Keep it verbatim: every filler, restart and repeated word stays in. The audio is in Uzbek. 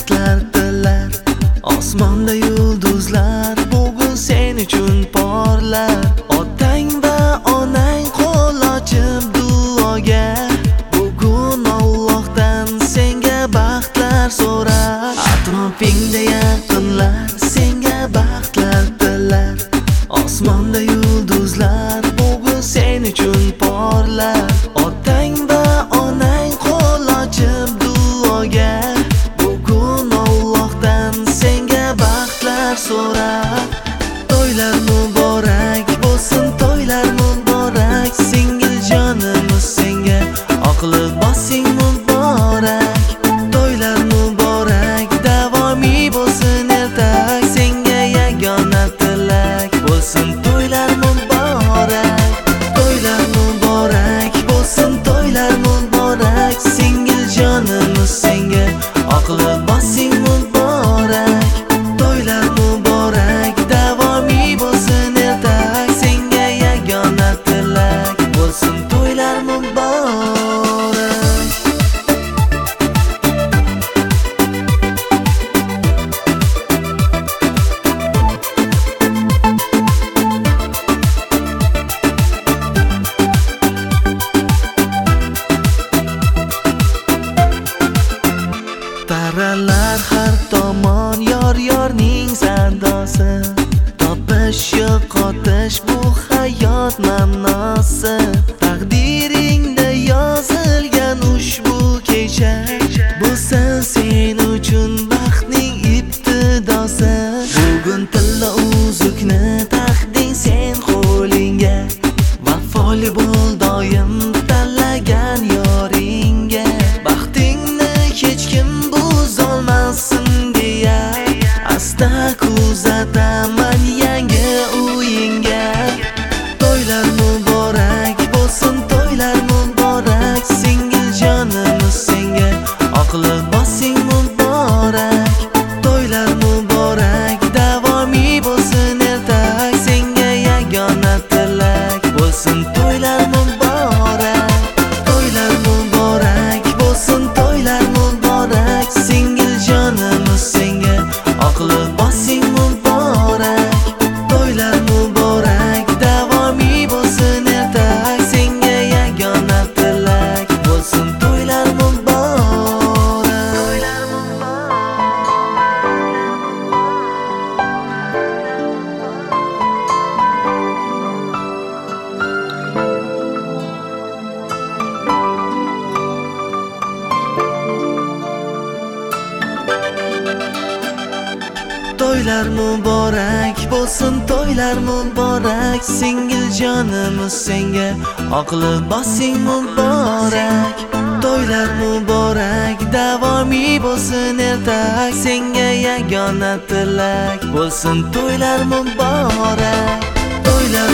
baxtlar tilar. Osmonda yulduzlar bugun sen uchun porlar. Otang va onang qo'l ochib duoga, bugun Allohdan senga baxtlar so'rar. Atrofingda yaqinlar senga baxtlar tilar. Osmonda yulduzlar bugun sen uchun porlar. Otang va onang qo'l ochib duoga, bugun Allohdan senga baxtlar so'rar. To'ylar muborak bo'lsin, to'ylar muborak, singil jonimiz senga oqli bossing muborak. To'ylar muborak, davomiy bo'lsin ertak, senga yagona tilak bo'lsin to'ylar muborak. To'ylar muborak bo'lsin, to'ylar muborak, singil jonimiz senga oqli bossing muborak. To'ylar muborak, davomiy bo'lsin ertak, senga yagona tilak bo'lsin to'ylar muborak. Taralar har tomon yor yorning sadosi, topish yo'qotish bu hayot ma'nosi. Taqdiringda yozilgan ushbu kecha bo'lsa sen uchun baxtning ibtidosi. Bugun tilla uzukni taqding sen qo'lingga, vafoli bo'l doim tanlagan yoringga. Baxtingni hech kim buzolmasin deya, asta kuzataman yangi uyingga. To'ylar muborak bo'lsin, to'ylar muborak, singil jonimiz senga oqli bossing muborak. To'ylar muborak, davomiy bo'lsin ertak, senga yagona tilak bo'lsin to'ylar muborak. To'ylar muborak bo'lsin, to'ylar muborak, singil jonimiz senga oqli bossing muborak. To'ylar muborak, davomiy bo'lsin ertak, senga yagona tilak bo'lsin to'ylar muborak. To'ylar To'ylar muborak bo'lsin, to'ylar muborak, singil jonimiz senga oqli bossing muborak. To'ylar muborak, davomiy bo'lsin ertak, senga yagona tilak bo'lsin to'ylar muborak. To'ylar